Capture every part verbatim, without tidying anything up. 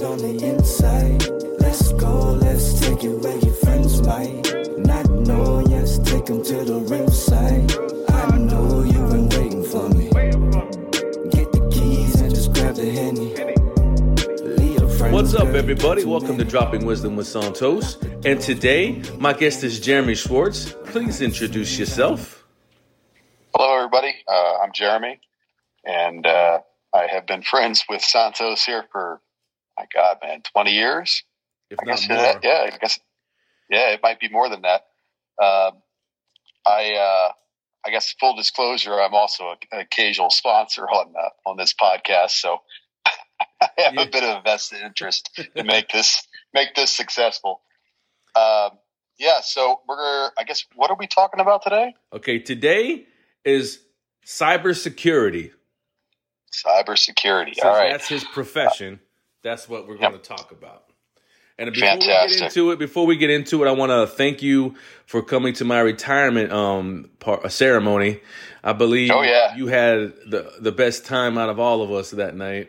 on the inside. Let's go, let's take it where your friends might not know. Yes, take them to the riverside. I know you've been waiting for me. Get the keys and just grab the Henny. What's up, everybody? Welcome to Dropping Wisdom with Santos. And today, my guest is Jeremy Schwartz. Please introduce yourself. Hello, everybody. Uh, I'm Jeremy, and uh, I have been friends with Santos here for, my God, man, twenty years. If I not guess more. That, yeah, I guess. Yeah, it might be more than that. Uh, I, uh, I guess, full disclosure, I'm also an occasional sponsor on uh, on this podcast, so I have Yeah. a bit of a vested interest to make this make this successful. Um, yeah, so we're. I guess, what are we talking about today? Okay, today is cybersecurity. Cybersecurity. So All right. that's his profession. That's what we're Yep. going to talk about. And before we Fantastic. get into it, before we get into it, I want to thank you for coming to my retirement um part, ceremony. I believe Oh, yeah. you had the the best time out of all of us that night.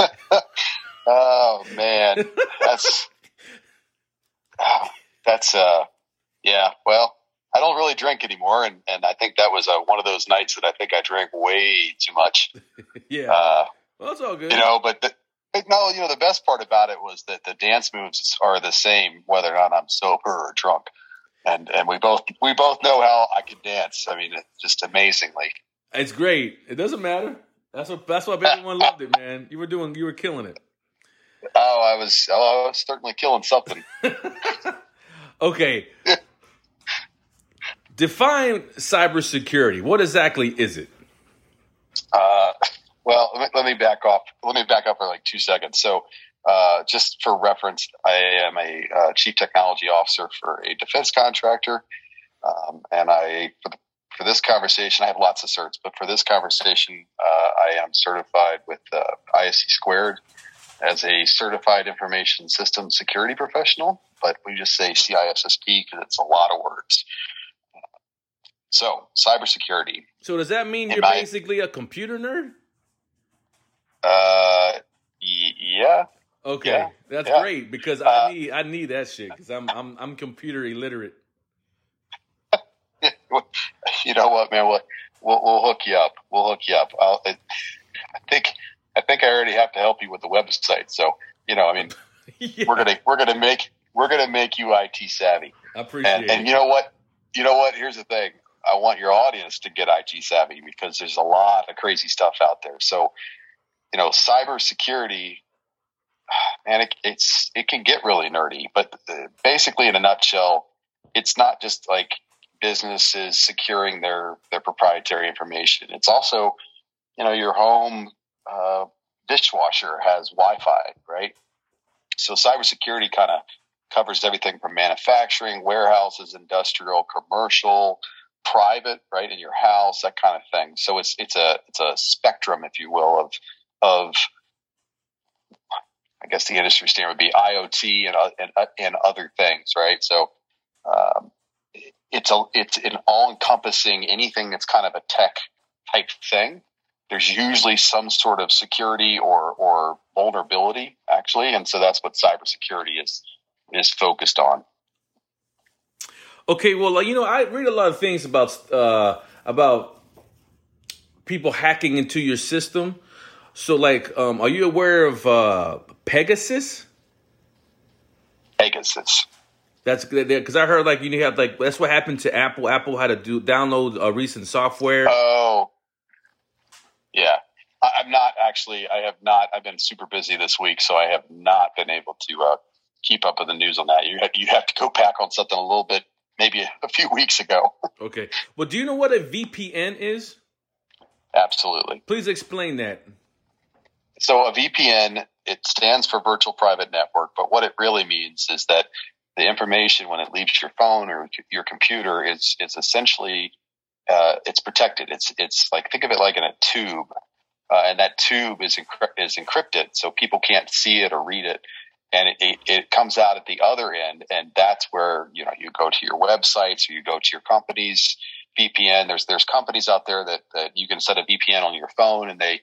Oh man, that's oh, that's uh yeah. Well, I don't really drink anymore, and, and I think that was uh, one of those nights that I think I drank way too much. Yeah, Uh, well, it's all good. you know, but, the, but no, you know, the best part about it was that the dance moves are the same whether or not I'm sober or drunk, and and we both we both know how I can dance. I mean, it's just amazingly. It's great. It doesn't matter. That's what that's why everyone loved it, man. You were doing, you were killing it. Oh, I was oh, I was certainly killing something. Okay. Define cybersecurity. What exactly is it? Uh, well, let me, let me back off. Let me back up for like two seconds. So, uh, just for reference, I am a uh, chief technology officer for a defense contractor, um, and I for, the, for this conversation, I have lots of certs, but for this conversation, uh, I am certified with uh, I S C squared as a certified information systems security professional. But we just say C I S S P because it's a lot of words. So, cybersecurity. So does that mean Am you're I- basically a computer nerd? Uh, y- yeah. Okay, Yeah, that's yeah. great because Uh, I need I need that shit because I'm I'm I'm computer illiterate. You know what, man? We'll, we'll, we'll hook you up. We'll hook you up. I'll, I think I think I already have to help you with the website. So, you know, I mean, Yeah, we're gonna we're gonna make we're gonna make you I T savvy. I appreciate And and it. you know what? You know what? Here's the thing. I want your audience to get I T savvy because there's a lot of crazy stuff out there. So, you know, cybersecurity, man, it, it's it can get really nerdy. But uh, basically, in a nutshell, it's not just like businesses securing their their proprietary information. It's also, you know, your home uh, dishwasher has Wi-Fi, right? So cybersecurity kind of covers everything from manufacturing, warehouses, industrial, commercial, private, right, in your house, that kind of thing. So it's it's a it's a spectrum, if you will, of of I guess the industry standard would be I O T and and, and other things, right? So um, it's a it's an all encompassing anything that's kind of a tech type thing. There's usually some sort of security or or vulnerability, actually, and so that's what cybersecurity is is focused on. Okay, well, like, you know, I read a lot of things about uh, about people hacking into your system. So, like, um, are you aware of uh, Pegasus? Pegasus. That's because I heard like you have like that's what happened to Apple. Apple had to do download a recent software. Oh, yeah. I, I'm not actually. I have not. I've been super busy this week, so I have not been able to uh, keep up with the news on that. You have, you have to go back on something a little bit, maybe a, a few weeks ago. Okay. Well, do you know what a V P N is? Absolutely. Please explain that. So a V P N, it stands for virtual private network, but what it really means is that the information when it leaves your phone or your computer is is essentially uh, it's protected. It's it's like think of it like in a tube, uh, and that tube is encrypt, is encrypted, so people can't see it or read it, and it, it, it comes out at the other end, and that's where you know you go to your websites or you go to your company's V P N. There's there's companies out there that, that you can set a V P N on your phone, and they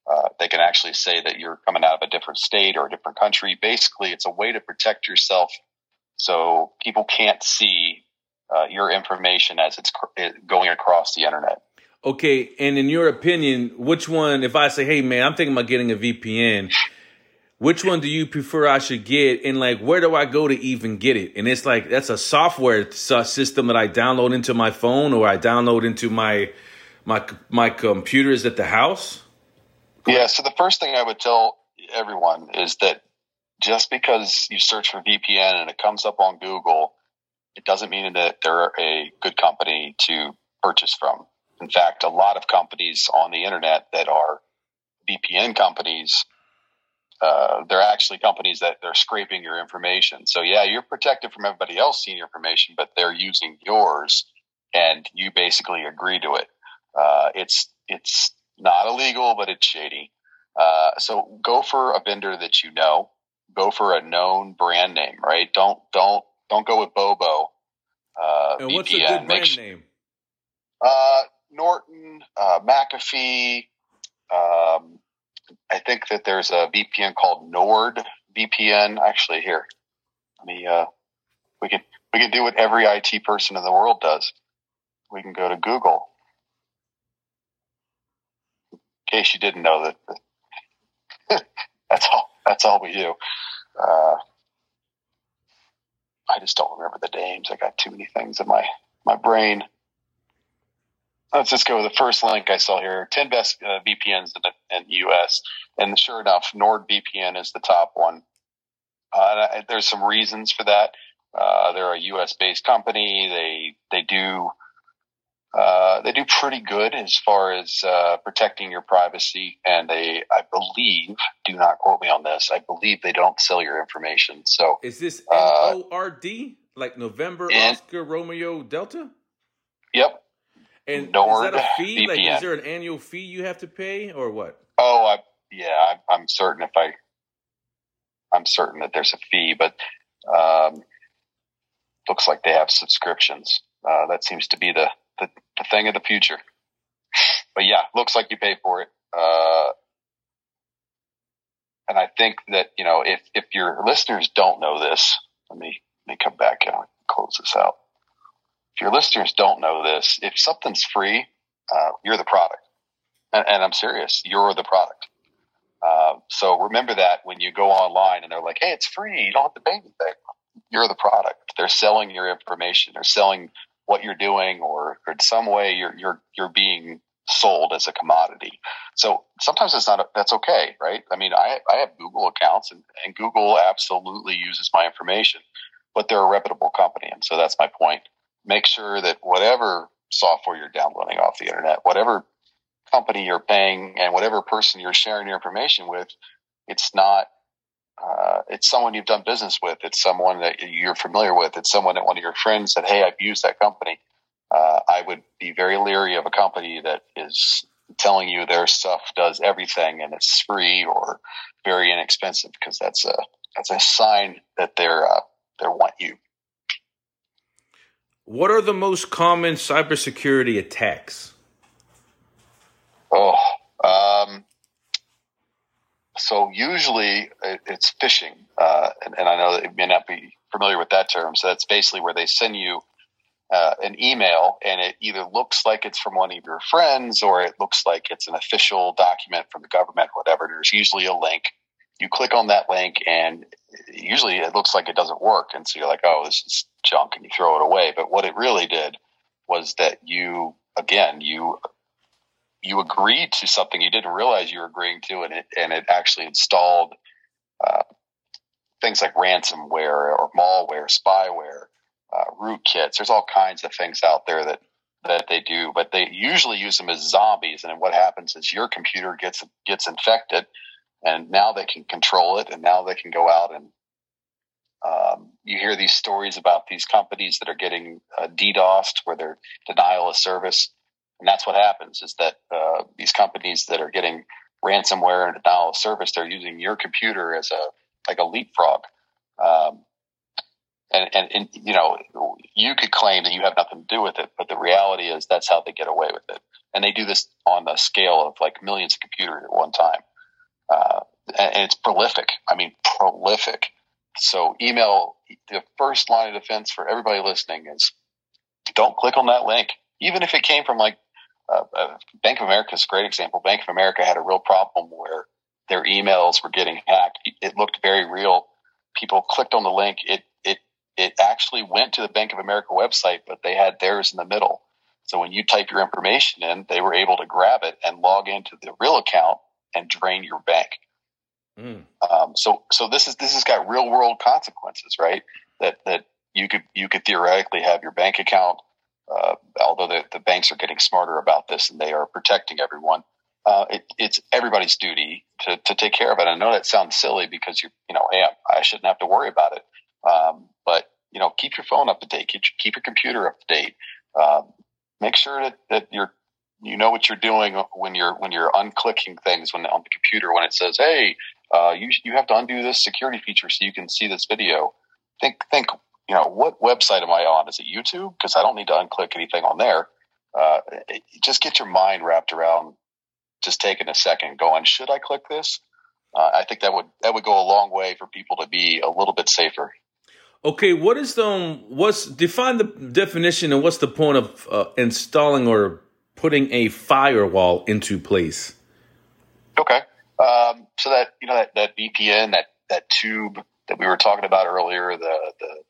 Uh, they can actually say that you're coming out of a different state or a different country. Basically, it's a way to protect yourself so people can't see uh, your information as it's cr- going across the internet. Okay, and in your opinion, which one, if I say, hey, man, I'm thinking about getting a V P N, which one do you prefer I should get? And, like, where do I go to even get it? And it's like, that's a software system that I download into my phone or I download into my my my computers at the house? Yeah, so the first thing I would tell everyone is that just because you search for V P N and it comes up on Google, it doesn't mean that they're a good company to purchase from. In fact, a lot of companies on the internet that are V P N companies, uh, they're actually companies that they're scraping your information. So yeah, you're protected from everybody else seeing your information, but they're using yours and you basically agree to it. Uh, it's, it's not illegal, but it's shady. Uh, so go for a vendor that you know, go for a known brand name, right? Don't, don't, don't go with Bobo. Uh, and V P N. What's a good brand Make, name? Uh, Norton, uh, McAfee. Um, I think that there's a V P N called Nord V P N. Actually, here, let me. Uh, we can we can do what every I T person in the world does. We can go to Google. In case you didn't know that, that's all. That's all we do. Uh, I just don't remember the names. I got too many things in my my brain. Let's just go with the first link I saw here. ten best uh, V P Ns in the in U S. And sure enough, NordVPN is the top one. Uh, and there's some reasons for that. Uh, they're a U S-based company. They they do uh, they do pretty good as far as uh, protecting your privacy. And they, I believe, do not quote me on this, I believe they don't sell your information. So is this N uh, O R D, like November, and, Oscar, Romeo, Delta? Yep. And Nord is that a fee? V P N. Like, is there an annual fee you have to pay, or what? Oh, I, yeah, I, I'm certain if I, I'm certain that there's a fee, but um, looks like they have subscriptions. Uh, that seems to be the, the, the thing of the future. But yeah, looks like you pay for it. Uh, and I think that, you know, if, if your listeners don't know this, let me, let me come back and close this out. If your listeners don't know this, if something's free, uh, you're the product. And, and I'm serious, you're the product. Uh, so remember that when you go online and they're like, hey, it's free, you don't have to pay anything. You're the product. They're selling your information. They're selling what you're doing, or, or in some way you're, you're, you're being sold as a commodity. So sometimes it's not, a, that's okay, right? I mean, I, I have Google accounts and, and Google absolutely uses my information, but they're a reputable company. And so that's my point. Make sure that whatever software you're downloading off the internet, whatever company you're paying, and whatever person you're sharing your information with, it's not, uh, it's someone you've done business with. It's someone that you're familiar with. It's someone that one of your friends said, hey, I've used that company. Uh, I would be very leery of a company that is telling you their stuff does everything and it's free or very inexpensive, because that's a, that's a sign that they're, uh, they want you. What are the most common cybersecurity attacks? Oh, um, so usually it's phishing, uh, and, and I know that you may not be familiar with that term. So that's basically where they send you uh, an email, and it either looks like it's from one of your friends, or it looks like it's an official document from the government, whatever. There's usually a link. You click on that link, and usually it looks like it doesn't work. And so you're like, oh, this is junk, and you throw it away. But what it really did was that you, again, you you agreed to something you didn't realize you were agreeing to, and it and it actually installed uh, things like ransomware or malware, spyware, uh, rootkits. There's all kinds of things out there that that they do, but they usually use them as zombies. And what happens is your computer gets gets infected. And now they can control it, and now they can go out and um, you hear these stories about these companies that are getting uh, DDoSed, where they're denial of service. And that's what happens, is that uh, these companies that are getting ransomware and denial of service, they're using your computer as a like a leapfrog. Um, And, and, and, you know, you could claim that you have nothing to do with it, but the reality is that's how they get away with it. And they do this on the scale of like millions of computers at one time. Uh, and, and it's prolific. I mean, prolific. So email, the first line of defense for everybody listening is don't click on that link. Even if it came from like uh, uh, Bank of America is a great example. Bank of America had a real problem where their emails were getting hacked. It looked very real. People clicked on the link. It, it, it actually went to the Bank of America website, but they had theirs in the middle. So when you type your information in, they were able to grab it and log into the real account and drain your bank. Mm. Um, so, so this is, this has got real world consequences, right? That, that you could, you could theoretically have your bank account, uh, although the, the banks are getting smarter about this and they are protecting everyone. Uh, it, it's everybody's duty to, to take care of it. I know that sounds silly because you, you know, hey, I, I shouldn't have to worry about it. Um, but you know, keep your phone up to date, keep, keep your computer up to date. Um, make sure that, that you're, you know what you're doing when you're, when you're unclicking things when on the computer, when it says, hey, uh, you, you have to undo this security feature so you can see this video. Think, think, you know, what website am I on? Is it YouTube? Because I don't need to unclick anything on there. Uh, it, just get your mind wrapped around just taking a second going, should I click this? Uh, I think that would, that would go a long way for people to be a little bit safer. Okay. What is the, um, what's define the definition and what's the point of uh, installing or putting a firewall into place? Okay. Um, so that, you know, that, that V P N, that, that tube that we were talking about earlier, the,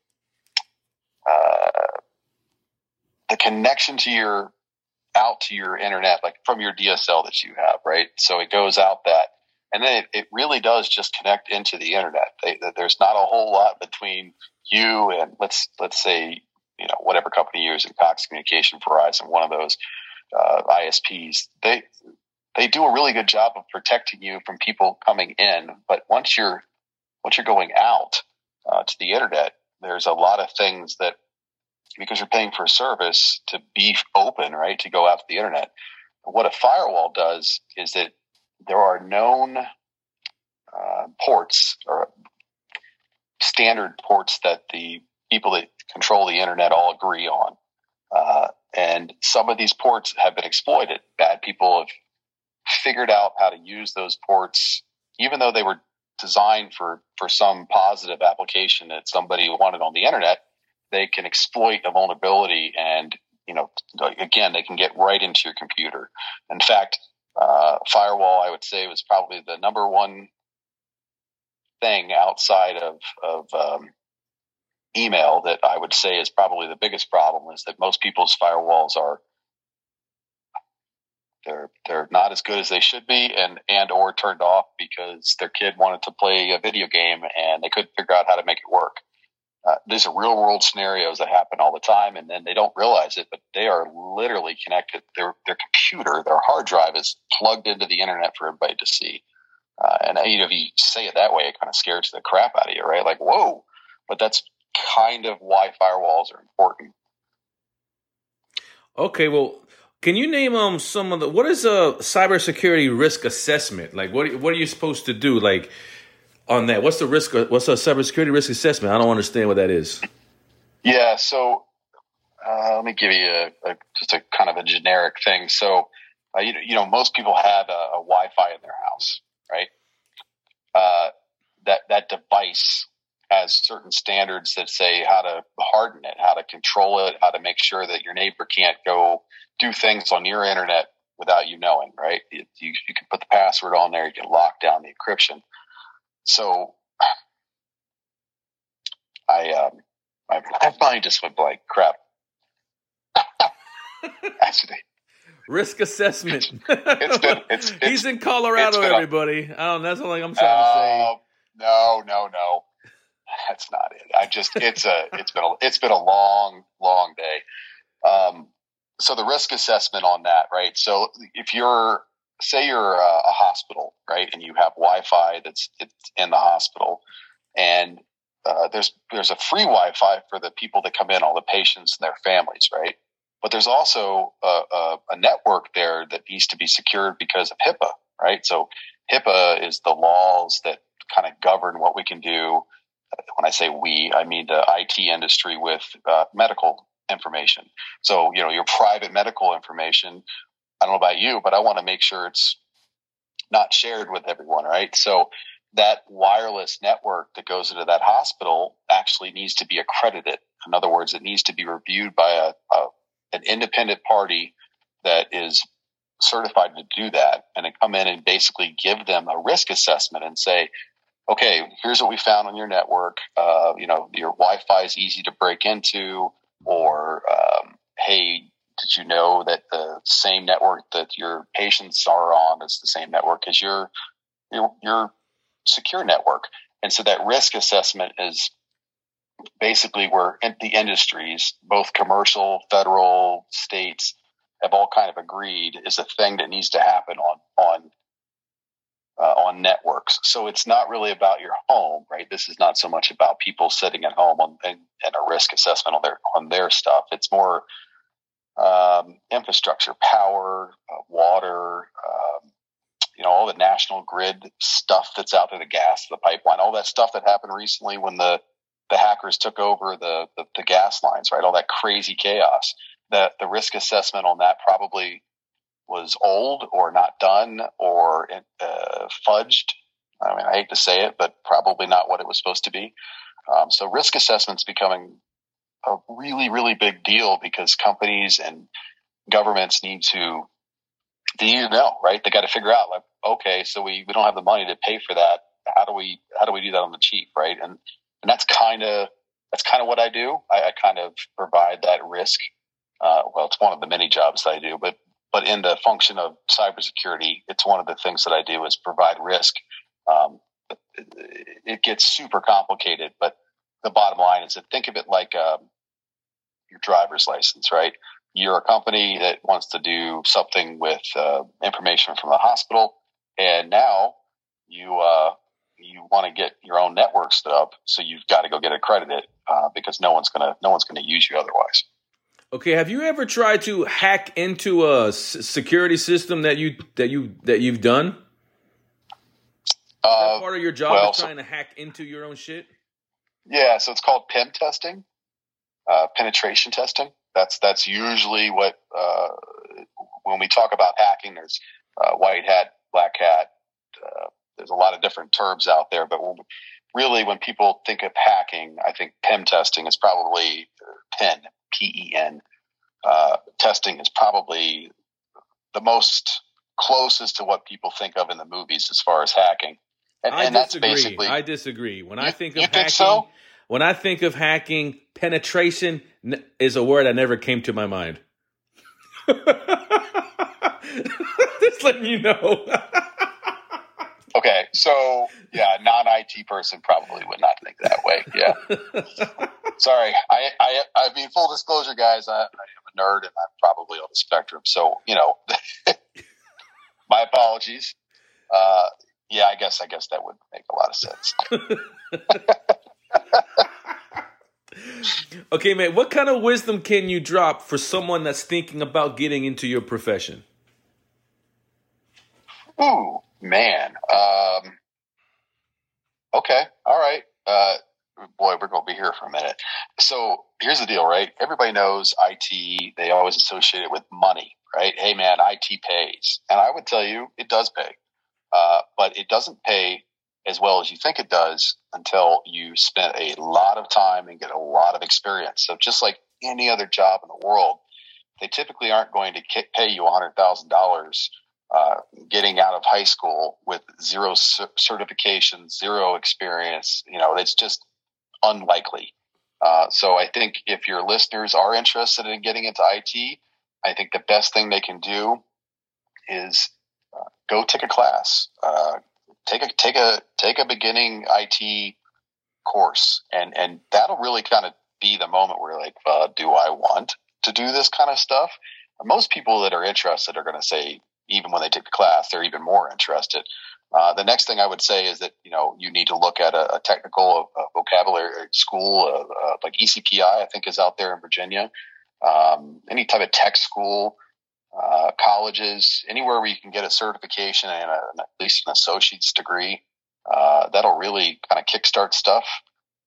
the, uh, the connection to your, out to your internet, like from your D S L that you have, right? So it goes out that, and then it, it really does just connect into the internet. They, there's not a whole lot between you and let's, let's say, you know, whatever company you're using, Cox Communication, Verizon, one of those, uh, I S Ps, they, they do a really good job of protecting you from people coming in. But once you're, once you're going out, uh, to the internet, there's a lot of things that, because you're paying for a service to be open, right, to go out to the internet. What a firewall does is that there are known uh, ports or standard ports that the people that control the internet all agree on. Uh, and some of these ports have been exploited. Bad people have figured out how to use those ports, even though they were designed for, for some positive application that somebody wanted on the internet. They can exploit a vulnerability and, you know, again, they can get right into your computer. In fact, uh, firewall, I would say, was probably the number one thing outside of, of, um, email that I would say is probably the biggest problem is that most people's firewalls are, they're, they're not as good as they should be and, and, or turned off because their kid wanted to play a video game and they couldn't figure out how to make it work. Uh, these are real world scenarios that happen all the time, and then they don't realize it, but they are literally connected. Their their computer, their hard drive is plugged into the internet for everybody to see. Uh, and you know, if you say it that way, it kind of scares the crap out of you, right? Like, whoa! But that's kind of why firewalls are important. Okay, well, can you name um some of the what is a cybersecurity risk assessment? Like, what what are you supposed to do? Like. On that, what's the risk? What's a cybersecurity risk assessment? I don't understand what that is. Yeah, so uh, let me give you a, a just a kind of a generic thing. So, uh, you, you know, most people have a, a Wi-Fi in their house, right? Uh, that that device has certain standards that say how to harden it, how to control it, how to make sure that your neighbor can't go do things on your internet without you knowing, right? You, you, you can put the password on there, you can lock down the encryption. So I, um, my, my mind just went blank. Crap. Actually, risk assessment. it's been, it's, it's, He's in Colorado, everybody. I don't, that's all I'm trying to say. No, no, no. That's not it. I just, it's a, it's been a, it's been a long, long day. Um, so the risk assessment on that, right? So if you're, say you're a, a hospital, right, and you have Wi-Fi that's it's in the hospital, and uh, there's there's a free Wi-Fi for the people that come in, all the patients and their families, right? But there's also a, a, a network there that needs to be secured because of HIPAA, right? So HIPAA is the laws that kind of govern what we can do when I say we, I mean the I T industry with uh, medical information. So, you know, your private medical information, I don't know about you, but I want to make sure it's not shared with everyone, right? So that wireless network that goes into that hospital actually needs to be accredited. In other words, it needs to be reviewed by a, a an independent party that is certified to do that, and then come in and basically give them a risk assessment and say, okay, here's what we found on your network. Uh, you know, your Wi-Fi is easy to break into, or um, hey, did you know that the same network that your patients are on is the same network as your your your secure network? And so that risk assessment is basically where the industries, both commercial, federal, states, have all kind of agreed is a thing that needs to happen on on uh, on networks. So it's not really about your home, right? This is not so much about people sitting at home on, and, and a risk assessment on their on their stuff. It's more um, infrastructure, power, uh, water, um, you know, all the national grid stuff that's out there, the gas, the pipeline, all that stuff that happened recently when the the hackers took over the, the, the gas lines, right? All that crazy chaos. The, the risk assessment on that probably was old or not done or uh, fudged. I mean, I hate to say it, but probably not what it was supposed to be. Um, so risk assessment's becoming a really, really big deal because companies and governments need to, do you know, right? They got to figure out like, okay, so we, we don't have the money to pay for that. How do we, how do we do that on the cheap? Right. And, And that's kind of that's kind of what I do. I, I kind of provide that risk. Uh, well, it's one of the many jobs that I do, but but in the function of cybersecurity, it's one of the things that I do is provide risk. Um, it, it gets super complicated, but the bottom line is that think of it like um, your driver's license, right? You're a company that wants to do something with uh, information from the hospital, and now you. Uh, you want to get your own network stood up, so you've got to go get accredited uh, because no one's gonna no one's gonna use you otherwise. Okay, have you ever tried to hack into a s- security system that you that you that you've done? Is that Uh, part of your job well, is trying so, to hack into your own shit? yeah, so it's called pen testing, uh, penetration testing. That's that's usually what uh, when we talk about hacking. There's uh, white hat, black hat. Uh, There's a lot of different terms out there, but when, really when people think of hacking, I think pen testing is probably pen, P E N. Uh, testing is probably the most closest to what people think of in the movies as far as hacking. And, I and that's disagree. basically. I disagree. When you, I think of you hacking, think so? when I think of hacking, penetration n- is a word that never came to my mind. Just letting you know. Okay, so yeah, a non-I T person probably would not think that way. Yeah, sorry. I, I, I mean, full disclosure, guys, I, I am a nerd and I'm probably on the spectrum. So you know, my apologies. Uh, yeah, I guess I guess that would make a lot of sense. Okay, man. What kind of wisdom can you drop for someone that's thinking about getting into your profession? Ooh, man. Um, okay. All right. Uh, boy, we're going to be here for a minute. So here's the deal, right? Everybody knows I T. They always associate it with money, right? Hey, man, I T pays. And I would tell you it does pay. Uh, but it doesn't pay as well as you think it does until you spend a lot of time and get a lot of experience. So just like any other job in the world, they typically aren't going to pay you one hundred thousand dollars uh, getting out of high school with zero c- certification, zero experience. You know, it's just unlikely. Uh, so I think if your listeners are interested in getting into I T, I think the best thing they can do is uh, go take a class, uh, take a take a take a beginning I T course, and and that'll really kind of be the moment where you're like, uh, do I want to do this kind of stuff? Most people that are interested are going to say, even when they take the class, they're even more interested. Uh, the next thing I would say is that, you know, you need to look at a, a technical uh, vocabulary school, uh, uh, like E C P I, I think is out there in Virginia. Um, any type of tech school, uh, colleges, anywhere where you can get a certification and a, at least an associate's degree. Uh, that'll really kind of kickstart stuff.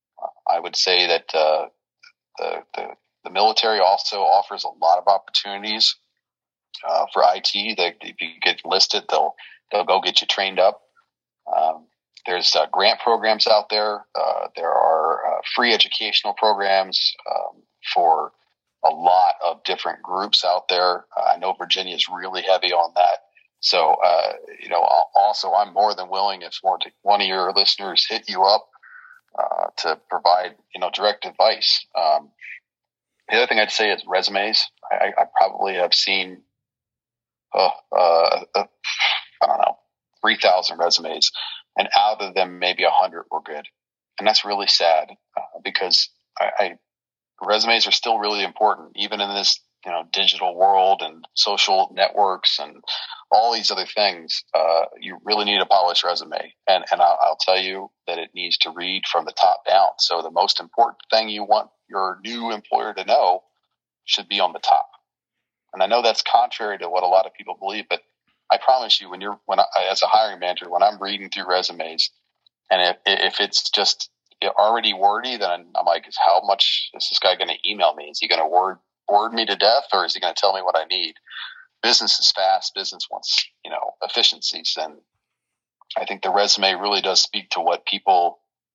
I would say that uh, the, the the military also offers a lot of opportunities uh, for I T. They, if you get enlisted, they'll they'll go get you trained up. Um, there's uh, grant programs out there. Uh, there are uh, free educational programs um, for a lot of different groups out there. Uh, I know Virginia is really heavy on that. So, uh, you know, also I'm more than willing if more one of your listeners hit you up uh, to provide, you know, direct advice. Um, the other thing I'd say is resumes. I, I probably have seen, uh, uh, uh, I don't know, three thousand resumes, and out of them, maybe one hundred were good. And that's really sad uh, because I, I resumes are still really important, even in this, you know, digital world and social networks and all these other things. Uh, you really need a polished resume. And, and I'll, I'll tell you that it needs to read from the top down. So the most important thing you want your new employer to know should be on the top. And I know that's contrary to what a lot of people believe, but I promise you, when you're, when I, as a hiring manager, when I'm reading through resumes, and if, if it's just already wordy, then I'm like, how much is this guy going to email me? Is he going to word word me to death, or is he going to tell me what I need? Business is fast. Business wants, you know, efficiencies. And I think the resume really does speak to what people,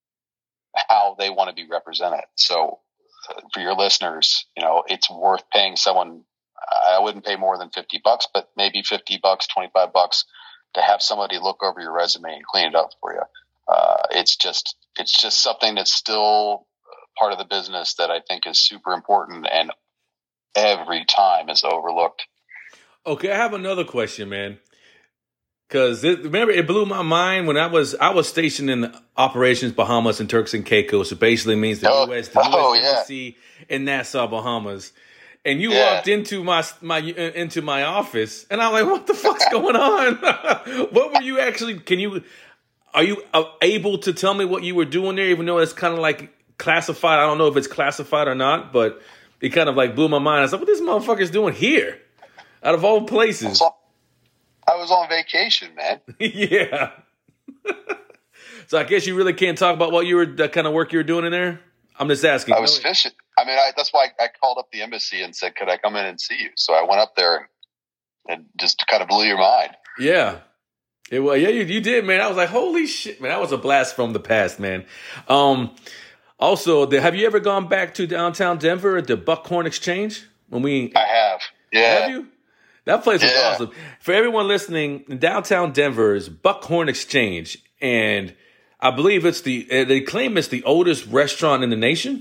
how they want to be represented. So uh, for your listeners, you know, it's worth paying someone. I wouldn't pay more than fifty bucks, but maybe fifty bucks, twenty-five bucks to have somebody look over your resume and clean it up for you. Uh, it's just, it's just something that's still part of the business that I think is super important and every time is overlooked. Okay, I have another question, man. Because remember, it blew my mind when I was I was stationed in Operations Bahamas and Turks and Caicos. It basically means the oh, U S the oh, U S Embassy yeah. in Nassau, Bahamas. And you yeah. walked into my my into my office, and I'm like, "What the fuck's going on? What were you actually? Can you are you able to tell me what you were doing there? Even though it's kind of like classified. I don't know if it's classified or not, but it kind of like blew my mind. I was like, "What this motherfucker's doing here? Out of all places." I was on vacation, man. Yeah. So I guess you really can't talk about what you were, the kind of work you were doing in there? I'm just asking. I was fishing. I mean, I, that's why I, I called up the embassy and said, could I come in and see you? So I went up there and, and just kind of blew your mind. Yeah. It was, yeah, you, you did, man. I was like, holy shit, man. That was a blast from the past, man. Um, also, the, have you ever gone back to downtown Denver at the Buckhorn Exchange? When we, I have. Yeah. Have you? That place was yeah. awesome. For everyone listening, downtown Denver is Buckhorn Exchange, and I believe it's the they claim it's the oldest restaurant in the nation.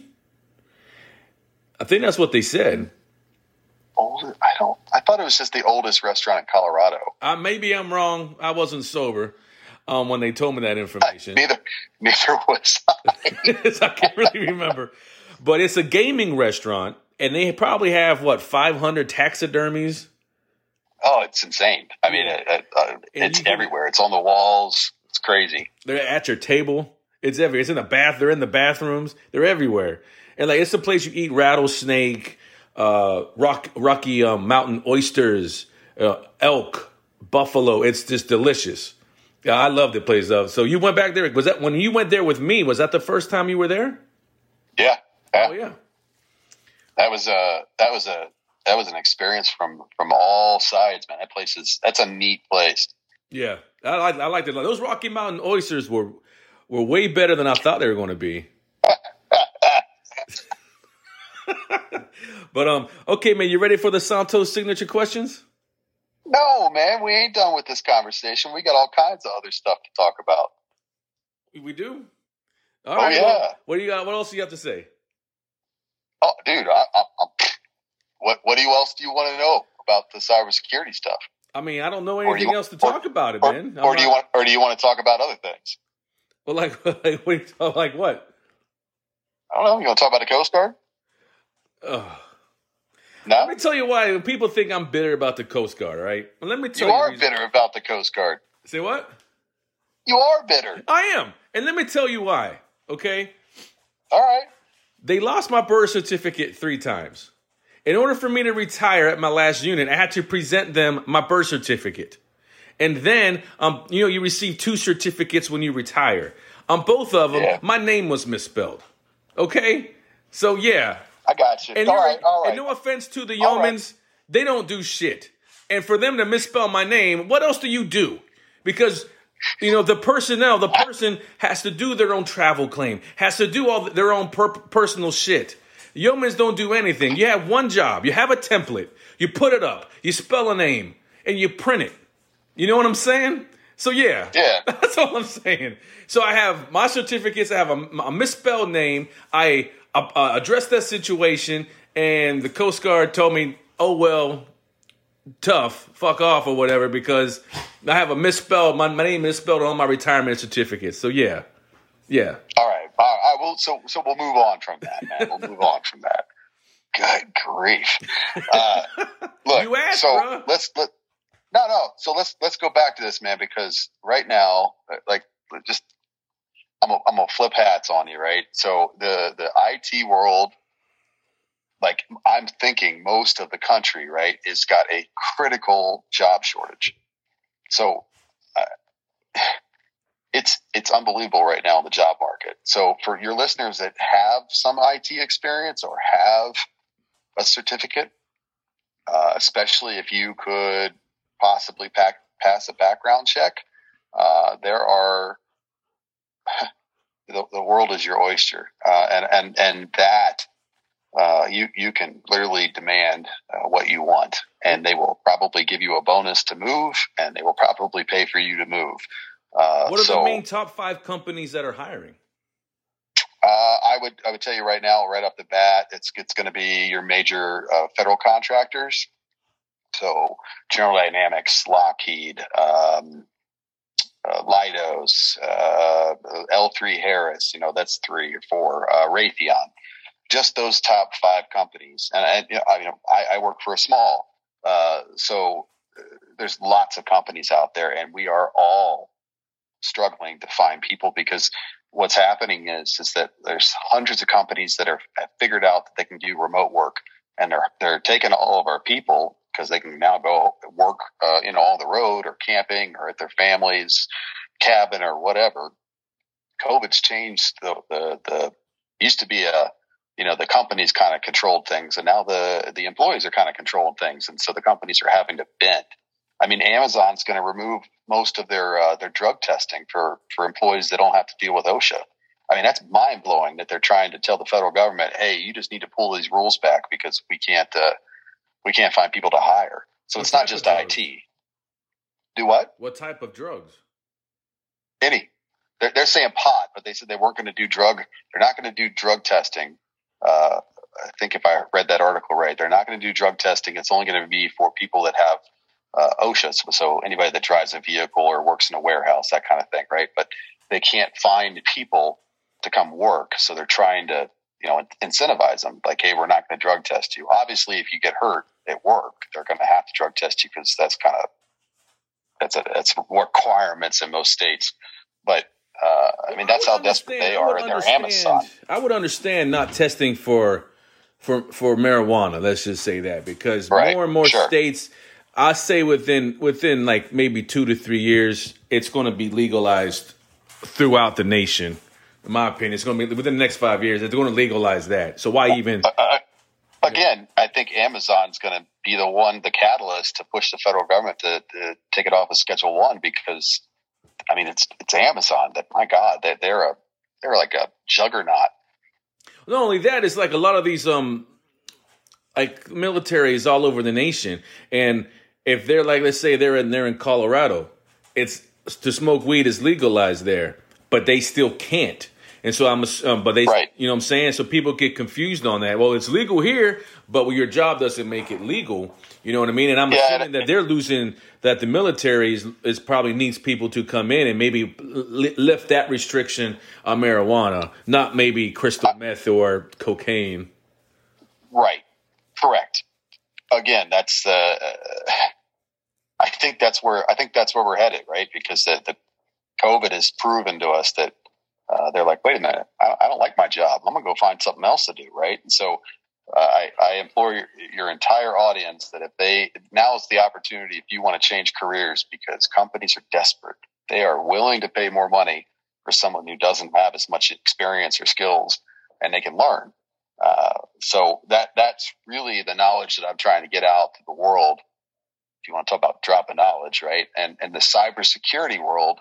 I think that's what they said. Older? I don't. I thought it was just the oldest restaurant in Colorado. Uh, maybe I'm wrong. I wasn't sober um, when they told me that information. Uh, neither, neither was I. I can't really remember, but it's a gaming restaurant, and they probably have what five hundred taxidermies. Oh, it's insane. I mean, it, it, uh, it's can, everywhere. It's on the walls. It's crazy. They're at your table. It's everywhere. It's in the bath. They're in the bathrooms. They're everywhere. And like, it's a place you eat rattlesnake, uh, rock, Rocky um, Mountain oysters, uh, elk, buffalo. It's just delicious. Yeah, I love the place. Though. So you went back there. Was that when you went there with me? Was that the first time you were there? Yeah. yeah. Oh yeah. That was a. That was a. That was an experience from, from all sides, man. That place is, that's a neat place. Yeah. I like, I liked it. Those Rocky Mountain oysters were, were way better than I thought they were going to be. But, um, okay, man, you ready for the Santos signature questions? No, man, we ain't done with this conversation. We got all kinds of other stuff to talk about. We do? All oh, right. yeah. Well, what do you got? What else do you have to say? Oh, dude, I, I, I'm, What what do you else do you want to know about the cybersecurity stuff? I mean, I don't know anything you, else to talk or, about it, or, man. Or do you want or do you want to talk about other things? Well, like like what? You talk, like what? I don't know. You want to talk about the Coast Guard? Uh, no. Let me tell you why people think I'm bitter about the Coast Guard. All right. Well, let me tell you. You are reason. bitter about the Coast Guard. Say what? You are bitter. I am, and let me tell you why. Okay. All right. They lost my birth certificate three times. In order for me to retire at my last unit, I had to present them my birth certificate. And then, um, you know, you receive two certificates when you retire. On both of them, yeah. my name was misspelled. Okay, so yeah, I got you. and, all right, all right. And no offense to the yeomans, right. They don't do shit. And for them to misspell my name, what else do you do? Because you know the personnel, the person has to do their own travel claim, has to do all their own per- personal shit. Yeomans don't do anything. You have one job. You have a template. You put it up. You spell a name and you print it. You know what I'm saying? So yeah, yeah, that's all I'm saying. So I have my certificates. I have a, a misspelled name. I uh, uh, addressed that situation, and the Coast Guard told me, "Oh well, tough, fuck off or whatever," because I have a misspelled. My, my name misspelled on my retirement certificate. So yeah, yeah. All right, all right. Well, so so we'll move on from that, man. We'll move on from that. Good grief! Uh, look, you asked, so bro. let's let. No, no. So let's let's go back to this, man, because right now, like, just I'm a, I'm gonna flip hats on you, right? So the the I T world, like, I'm thinking most of the country, right, is got a critical job shortage. So uh, it's it's unbelievable right now in the job market. So for your listeners that have some I T experience or have a certificate, uh, especially if you could possibly pack, pass a background check. Uh, there are the, the world is your oyster, uh, and and and that uh, you you can literally demand uh, what you want, and they will probably give you a bonus to move, and they will probably pay for you to move. Uh, what are so, the main top five companies that are hiring? Uh, I would I would tell you right now, right off the bat, it's it's going to be your major uh, federal contractors. So General Dynamics, Lockheed, um, uh, Leidos, uh, L three Harris, you know, that's three or four, uh, Raytheon, just those top five companies. And I, you know, I, you know, I, I work for a small, uh, so there's lots of companies out there, and we are all struggling to find people because what's happening is, is that there's hundreds of companies that are have figured out that they can do remote work, and they're, they're taking all of our people because they can now go work, uh, you know, on the road or camping or at their family's cabin or whatever. COVID's changed the, the, the, used to be a, you know, the companies kind of controlled things, and now the, the employees are kind of controlling things. And so the companies are having to bend. I mean, Amazon's going to remove most of their, uh, their drug testing for, for employees that don't have to deal with OSHA. I mean, that's mind blowing that they're trying to tell the federal government, hey, you just need to pull these rules back because we can't, uh, we can't find people to hire. So what it's not just I T. Do what? What type of drugs? Any. They're, they're saying pot, but they said they weren't going to do drug. They're not going to do drug testing. Uh, I think if I read that article right, they're not going to do drug testing. It's only going to be for people that have uh, OSHA. So, so anybody that drives a vehicle or works in a warehouse, that kind of thing, right? But they can't find people to come work. So they're trying to, you know, incentivize them. Like, hey, we're not going to drug test you. Obviously, if you get hurt at work, they're going to have to drug test you because that's kind of that's a, that's requirements in most states. But uh, I mean, that's how desperate they are. They're Amazon. I would understand not testing for for for marijuana. Let's just say that because right. more and more sure. states, I say within within like maybe two to three years, it's going to be legalized throughout the nation. In my opinion, it's going to be within the next five years. They're going to legalize that. So why even? Uh, again, I think Amazon's going to be the one, the catalyst to push the federal government to, to take it off of Schedule One because, I mean, it's it's Amazon. That my God, they're, they're a they're like a juggernaut. Not only that, it's like a lot of these um like militaries all over the nation, and if they're like, let's say they're in they're in Colorado, it's to smoke weed is legalized there, but they still can't. And so I'm, um, but they, right. you know what I'm saying? So people get confused on that. Well, it's legal here, but your job doesn't make it legal. You know what I mean? And I'm yeah, assuming that they're losing, that the military is, is probably needs people to come in and maybe li- lift that restriction on marijuana, not maybe crystal meth or cocaine. Right. Correct. Again, that's, uh, I think that's where, I think that's where we're headed, right? Because the, the COVID has proven to us that, Uh, they're like, wait a minute, I, I don't like my job. I'm going to go find something else to do, right? And so uh, I, I implore your, your entire audience that if they, now is the opportunity if you want to change careers because companies are desperate. They are willing to pay more money for someone who doesn't have as much experience or skills and they can learn. Uh, so that that's really the knowledge that I'm trying to get out to the world. If you want to talk about dropping knowledge, right? And and the cybersecurity world,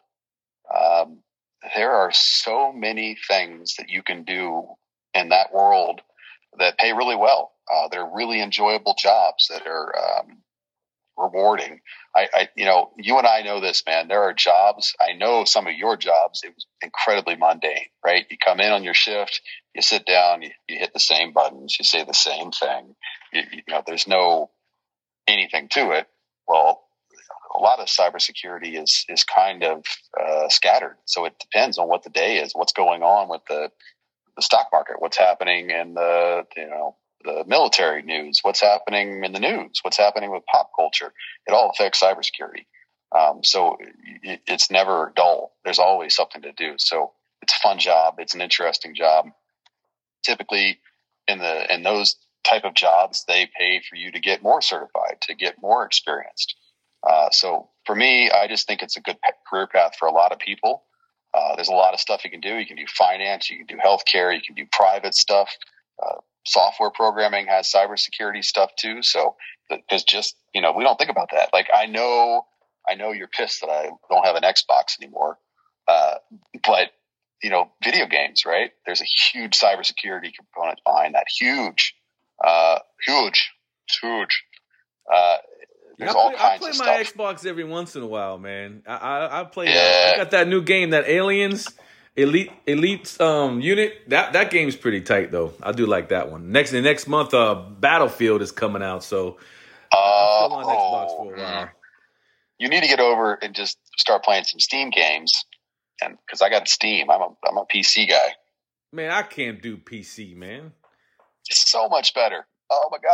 um, there are so many things that you can do in that world that pay really well. Uh, that are really enjoyable jobs that are um, rewarding. I, I, you know, you and I know this, man. There are jobs. I know some of your jobs. It was incredibly mundane, right? You come in on your shift, you sit down, you, you hit the same buttons, you say the same thing. You, you know, there's no anything to it. Well, a lot of cybersecurity is is kind of uh, scattered. So it depends on what the day is, what's going on with the the stock market, what's happening in the you know. the military news, what's happening in the news, what's happening with pop culture. It all affects cybersecurity. Um, so it, it's never dull. There's always something to do. So it's a fun job. It's an interesting job. Typically in the, in those type of jobs, they pay for you to get more certified, to get more experienced. Uh, so for me, I just think it's a good career path for a lot of people. Uh, there's a lot of stuff you can do. You can do finance, you can do healthcare, you can do private stuff. Uh, Software programming has cybersecurity stuff too. So there's just, you know, we don't think about that. Like I know, I know you're pissed that I don't have an Xbox anymore. Uh, but you know, video games, right? There's a huge cybersecurity component behind that. Huge, uh, huge, huge. Uh, there's I play, all kinds I play of my stuff. Xbox every once in a while, man. I I, I play. Yeah. I got that new game, that Aliens Elite Elite um unit. That that game's pretty tight though. I do like that one. Next the next month, uh, Battlefield is coming out, so Uh, I'm still on Xbox for a while. You need to get over and just start playing some Steam games, and because I got Steam, I'm a I'm a P C guy. Man, I can't do P C, man. It's so much better. Oh my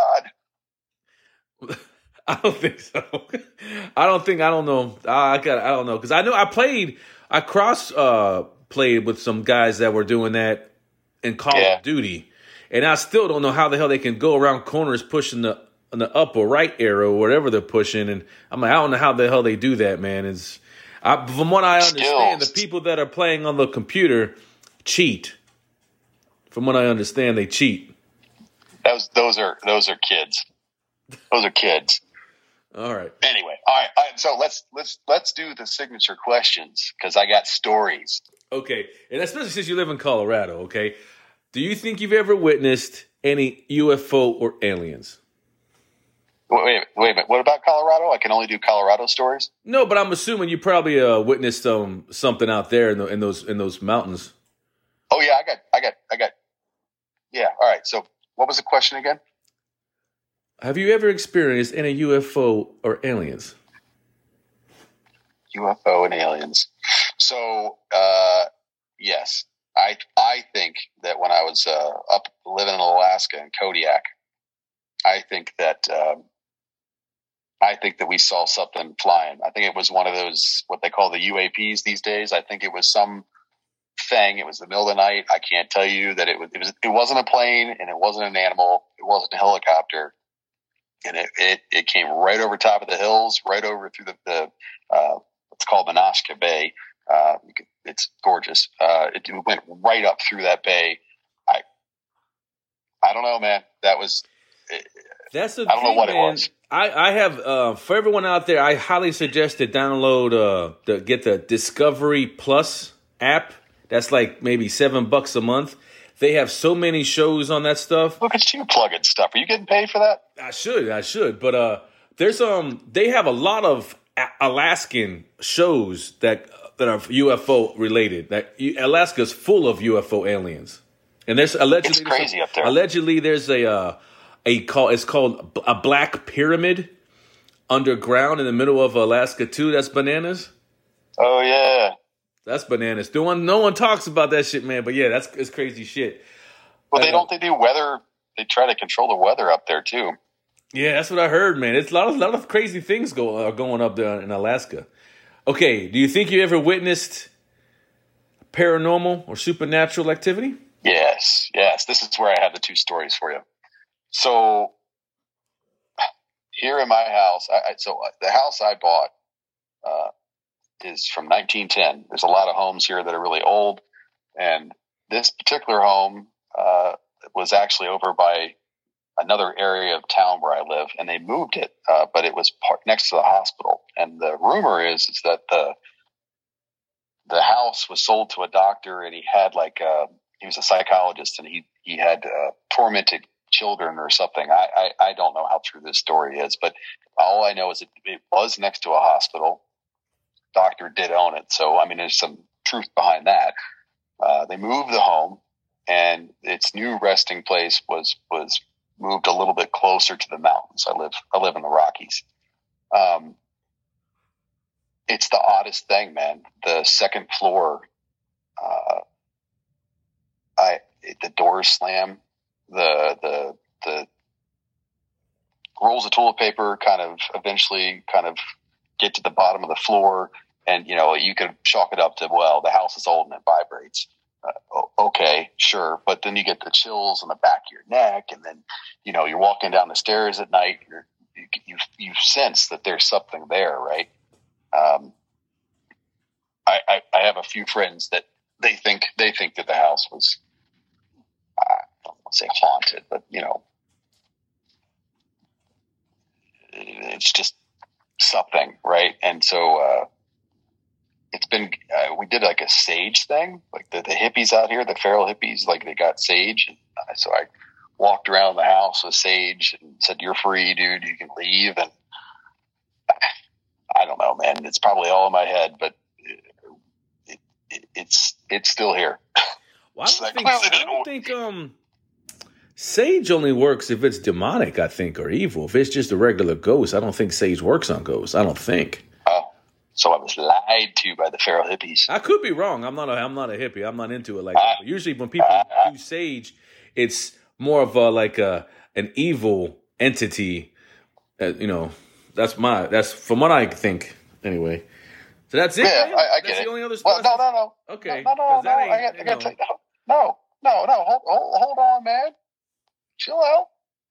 god. I don't think so. I don't think I don't know. I got I don't know because I know I played I cross uh played with some guys that were doing that in Call Yeah. of Duty, and I still don't know how the hell they can go around corners pushing the on the up or right arrow, whatever they're pushing. And I'm like, I don't know how the hell they do that, man. It's I, from what I understand, Skills. the people that are playing on the computer cheat. From what I understand, they cheat. Those those are those are kids. Those are kids. All right. Anyway, all right. All right so let's let's let's do the signature questions because I got stories. Okay, and especially since you live in Colorado, okay? Do you think you've ever witnessed any U F O or aliens? Wait, wait, wait a minute. What about Colorado? I can only do Colorado stories. No, but I'm assuming you probably uh, witnessed um, something out there in, the, in those in those mountains. Oh yeah, I got, I got, I got. Yeah. All right. So what was the question again? Have you ever experienced any U F O or aliens? U F O and aliens. So, uh, yes, I I think that when I was uh, up living in Alaska in Kodiak, I think that um, I think that we saw something flying. I think it was one of those what they call the U A Ps these days. I think it was some thing. It was the middle of the night. I can't tell you that it was. It was. It wasn't a plane, and it wasn't an animal. It wasn't a helicopter. And it, it, it came right over top of the hills, right over through the, the uh, what's called Menasha Bay. Uh, you could, it's gorgeous. Uh, it went right up through that bay. I, I don't know, man. That was, That's a I don't know thing, what it man. was. I, I have, uh, for everyone out there, I highly suggest to download, uh, the, get the Discovery Plus app. That's like maybe seven bucks a month. They have so many shows on that stuff. Look at you plugging stuff. Are you getting paid for that? I should, I should, but uh, there's um, they have a lot of a- Alaskan shows that that are U F O related. That Alaska's full of U F O aliens, and there's allegedly It's crazy there's a, up there. Allegedly, there's a uh, a call. It's called a black pyramid underground in the middle of Alaska too. That's bananas. Oh yeah. That's bananas. No one, no one talks about that shit, man. But yeah, that's it's crazy shit. Well, they Uh, don't. They do weather. They try to control the weather up there too. Yeah, that's what I heard, man. It's a lot of, lot of crazy things go are going up there in Alaska. Okay, do you think you ever witnessed paranormal or supernatural activity? Yes, yes. This is where I have the two stories for you. So here in my house, I, I, so the house I bought uh, is from nineteen ten. There's a lot of homes here that are really old, and this particular home uh, was actually over by another area of town where I live, and they moved it, uh, but it was part, next to the hospital. And the rumor is, is that the the house was sold to a doctor, and he had like uh, he was a psychologist, and he he had uh, tormented children or something. I, I I don't know how true this story is, but all I know is it, it was next to a hospital. Doctor did own it, so I mean, there's some truth behind that. Uh, they moved the home, and its new resting place was was moved a little bit closer to the mountains. I live I live in the Rockies. Um, it's the oddest thing, man. The second floor, uh, I the doors slam. The the the rolls of toilet paper kind of eventually kind of get to the bottom of the floor, and you know you could chalk it up to, well, the house is old and it vibrates. Uh, okay, sure, but then you get the chills on the back of your neck, and then you know you're walking down the stairs at night. You're, you you you sense that there's something there, right? Um, I, I I have a few friends that they think they think that the house was, I don't want to say haunted, but you know, it's just something, right? And so uh, it's been, uh, we did like a sage thing, like the, the hippies out here, the feral hippies, like they got sage. And uh, so I walked around the house with sage and said, "You're free, dude. You can leave." And I don't know, man. It's probably all in my head, but it, it, it's it's still here. Well, I don't, think, I don't think um, sage only works if it's demonic, I think, or evil. If it's just a regular ghost, I don't think sage works on ghosts. I don't think. Oh, so I was lied to by the feral hippies. I could be wrong. I'm not a I'm not a hippie. I'm not into it like uh, that. But usually when people uh, do sage, it's more of a like a an evil entity. Uh, you know, that's my that's from what I think anyway. So that's it. Yeah, I, I get that's it. The only other well, no, no, no. Okay. No, no, no. no. I got, I got to, no, no, no. Hold, hold, hold on, man. Chill out.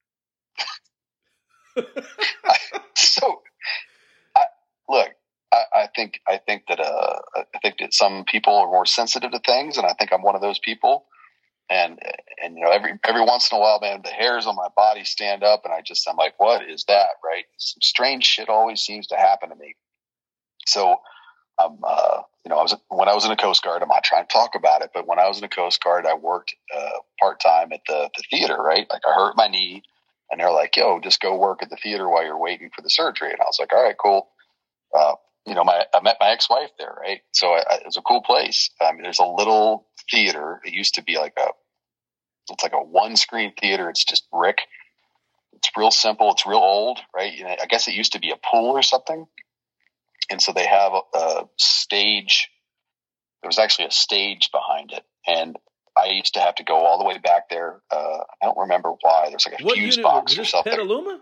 so, I, look, I, I think I think that uh, I think that some people are more sensitive to things, and I think I'm one of those people. And and you know, every every once in a while, man, the hairs on my body stand up, and I just I'm like, what is that? Right? Some strange shit always seems to happen to me. So, um, uh, you know, I was when I was in the Coast Guard. I'm not trying to talk about it, but when I was in the Coast Guard, I worked uh, part time at the the theater. Right? Like I hurt my knee, and they're like, "Yo, just go work at the theater while you're waiting for the surgery." And I was like, "All right, cool." Uh, you know, my I met my ex-wife there, right? So I, I, it was a cool place. I mean, there's a little theater. It used to be like a, it's like a one-screen theater. It's just brick. It's real simple. It's real old, right? You know, I guess it used to be a pool or something. And so they have a, a stage. There was actually a stage behind it, and I used to have to go all the way back there. Uh, I don't remember why. There's like a what fuse unit, box was or this something. Petaluma?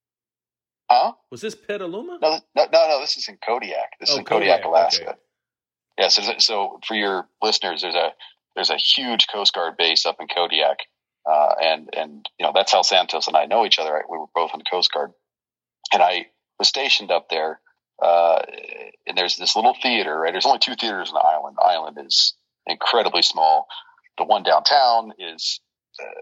Huh? Was this Petaluma? No, no, no, no. This is in Kodiak. This oh, is in Kodiak, Kodiak Alaska. Okay. Yeah. So, so for your listeners, there's a there's a huge Coast Guard base up in Kodiak, uh, and and you know that's how Santos and I know each other. Right? We were both in the Coast Guard, and I was stationed up there. Uh, and there's this little theater. Right? There's only two theaters on the island. The island is incredibly small. The one downtown is. Uh,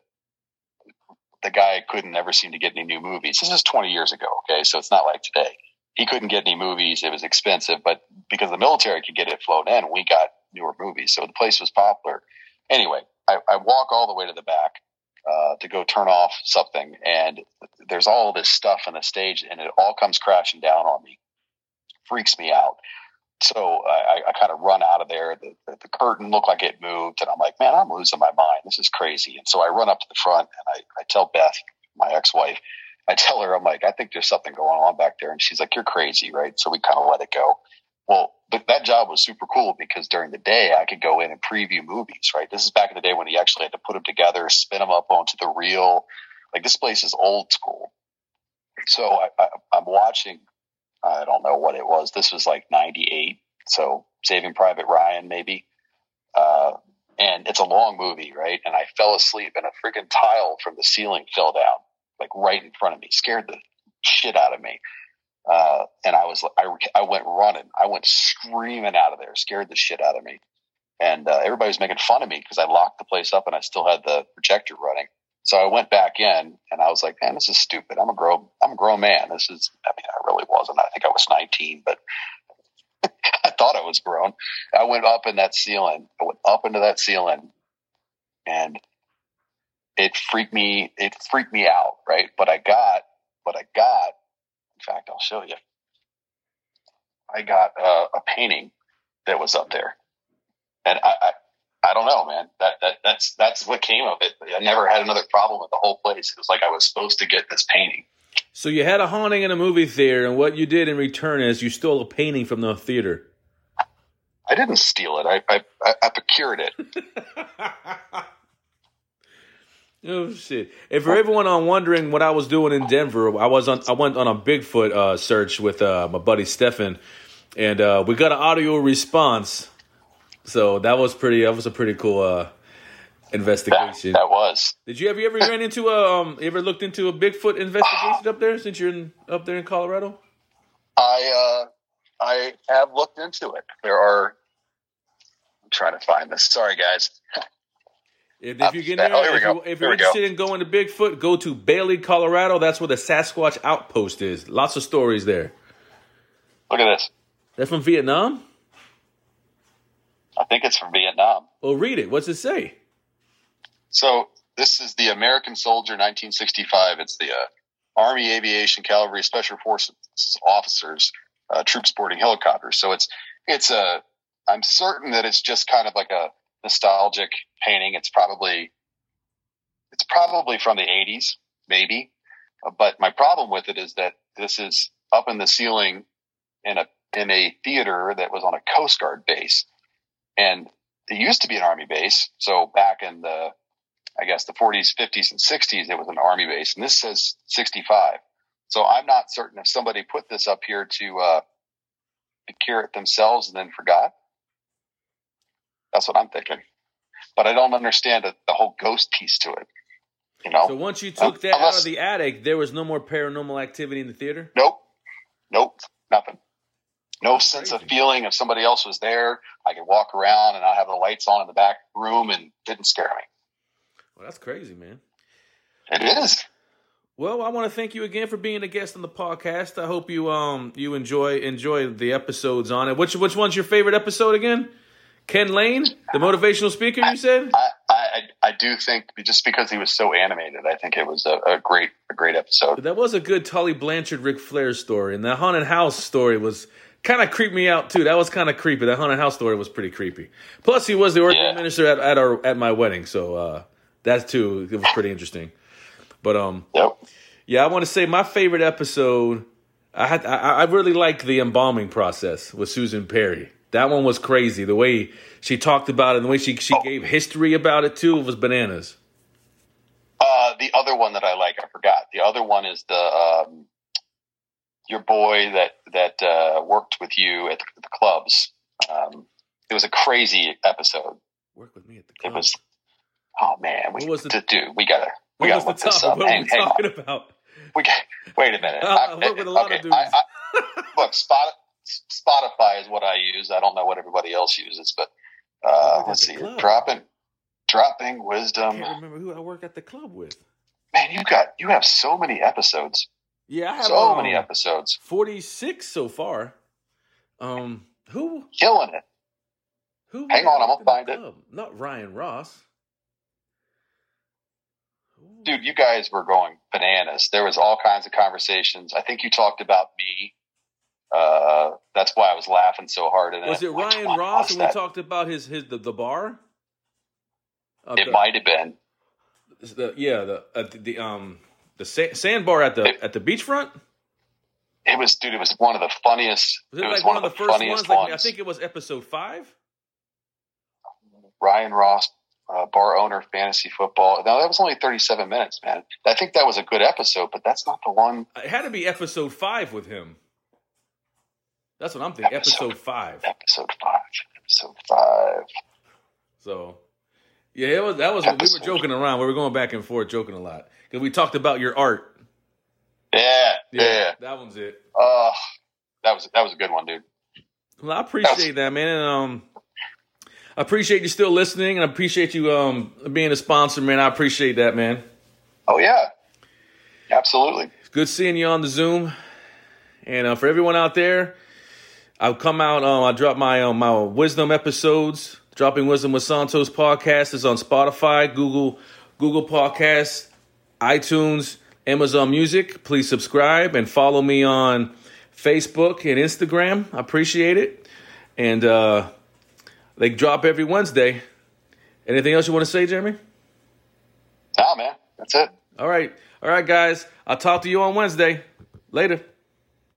The guy couldn't never seem to get any new movies. This is twenty years ago, okay? So it's not like today. He couldn't get any movies. It was expensive, but because the military could get it flown in, we got newer movies. So the place was popular. Anyway, I, I walk all the way to the back uh, to go turn off something, and there's all this stuff on the stage, and it all comes crashing down on me. Freaks me out. So I, I kind of run out of there. The, the, the curtain looked like it moved, and I'm like, man, I'm losing my mind. This is crazy. And so I run up to the front, and I, I tell Beth, my ex-wife, I tell her, I'm like, I think there's something going on back there. And she's like, you're crazy, right? So we kind of let it go. Well, but that job was super cool because during the day I could go in and preview movies, right? This is back in the day when you actually had to put them together, spin them up onto the reel. Like this place is old school. So I, I, I'm watching. I don't know what it was. This was like ninety-eight. So Saving Private Ryan, maybe. Uh, and it's a long movie, right? And I fell asleep and a freaking tile from the ceiling fell down, like right in front of me. Scared the shit out of me. Uh, and I was, I, I went running. I went screaming out of there, scared the shit out of me. and uh, everybody was making fun of me because I locked the place up and I still had the projector running. So I went back in and I was like, man, this is stupid. I'm a grown, I'm a grown man. This is, I mean, I really wasn't. I think I was nineteen, but I thought I was grown. I went up in that ceiling. I went up into that ceiling and it freaked me, it freaked me out. Right. But I got, but I got, in fact, I'll show you. I got uh, a painting that was up there. And I, I, I don't know, man. That that that's that's what came of it. I never had another problem with the whole place. It was like I was supposed to get this painting. So you had a haunting in a movie theater, and what you did in return is you stole a painting from the theater. I didn't steal it. I I, I, I procured it. Oh shit! And for everyone on wondering what I was doing in Denver, I was on. I went on a Bigfoot uh, search with uh, my buddy Stefan, and uh, we got an audio response. So that was pretty. That was a pretty cool uh, investigation. That, that was. Did you ever you ever ran into a? Um, ever looked into a Bigfoot investigation up there since you're in, up there in Colorado? I uh, I have looked into it. There are. I'm trying to find this. Sorry, guys. If, if you get there, oh, here we if, go. you, if Here you're we interested go. in going to Bigfoot, go to Bailey, Colorado. That's where the Sasquatch Outpost is. Lots of stories there. Look at this. They're from Vietnam? I think it's from Vietnam. Well, read it. What's it say? So this is the American Soldier nineteen sixty-five. It's the uh, Army Aviation Cavalry Special Forces officers, uh, troops boarding helicopters. So it's it's a. I'm certain that it's just kind of like a nostalgic painting. It's probably it's probably from the eighties, maybe. Uh, but my problem with it is that this is up in the ceiling in a in a theater that was on a Coast Guard base, and it used to be an Army base. So back in the I guess the forties, fifties, and sixties, it was an Army base, and this says sixty-five. So I'm not certain if somebody put this up here to uh, procure it themselves and then forgot. That's what I'm thinking. But I don't understand the, the whole ghost piece to it. You know. So once you took that Unless, out of the attic, there was no more paranormal activity in the theater? Nope. Nope. Nothing. No sense of feeling if somebody else was there. I could walk around and not have the lights on in the back room, and it didn't scare me. Well, that's crazy, man. It is. Well, I want to thank you again for being a guest on the podcast. I hope you um you enjoy enjoy the episodes on it. Which which one's your favorite episode again? Ken Lane, the motivational speaker, you said? I, I I do think just because he was so animated, I think it was a, a great a great episode. That was a good Tully Blanchard Ric Flair story, and that haunted house story was kind of creeped me out too. That was kind of creepy. That haunted house story was pretty creepy. Plus, he was the ordained Yeah. minister at at our at my wedding, so uh, that too it was pretty interesting. But um, Yep. yeah, I want to say my favorite episode. I had I, I really liked the embalming process with Susan Perry. That one was crazy. The way she talked about it, and the way she she Oh. gave history about it too, was bananas. Uh, the other one that I like, I forgot. The other one is the um, your boy that that uh, worked with you at the, the clubs. Um, it was a crazy episode. Work with me at the club. It was. Oh man, we What was the- to do. We gotta. We What gotta was look the this topic? up. What Hang, were we hang on. talking about? We got, wait a minute. Uh, I work with a lot of okay, dudes. I, I, look, Spot, Spotify is what I use. I don't know what everybody else uses, but uh, Work at let's the see. club. Dropping, dropping I wisdom. can't remember who I work at the club with. Man, you got you have so many episodes. Yeah, I have So um, many episodes. forty-six so far. Um, who Killing it. who? Hang was on, I'm at gonna the find it. club? Not Ryan Ross. Who- Dude, you guys were going bananas. There was all kinds of conversations. I think you talked about me. Uh, that's why I was laughing so hard. In Was it Which Ryan one Ross? was And we that? talked about his his the, the bar. Uh, It the- might have been. the, yeah, the, uh, the the um the sa- sandbar at the at the beachfront. It was, dude. It was one of the funniest. Was it, it was like one, one of the, the first funniest ones? ones. Like, I think it was episode five. Ryan Ross, uh, bar owner, fantasy football. No, that was only thirty-seven minutes, man. I think that was a good episode, but that's not the one. It had to be episode five with him. That's what I'm thinking. Episode, Episode- five. Episode five. Episode five. So, yeah, it was. That was. We Episode. were joking around. We were going back and forth, joking a lot because we talked about your art. Yeah, yeah. that one's it. Uh, that was that was a good one, dude. Well, I appreciate that, man. And, um, I appreciate you still listening, and I appreciate you um, being a sponsor, man. I appreciate that, man. Oh, yeah. Absolutely. Good seeing you on the Zoom. And uh, for everyone out there, I'll come out. Um, I drop my um, my wisdom episodes. Dropping Wisdom with Santos podcast is on Spotify, Google Google Podcasts, iTunes, Amazon Music. Please subscribe and follow me on Facebook and Instagram. I appreciate it. And uh, they drop every Wednesday. Anything else you want to say, Jeremy? Nah, man. That's it. All right. All right, guys. I'll talk to you on Wednesday. Later.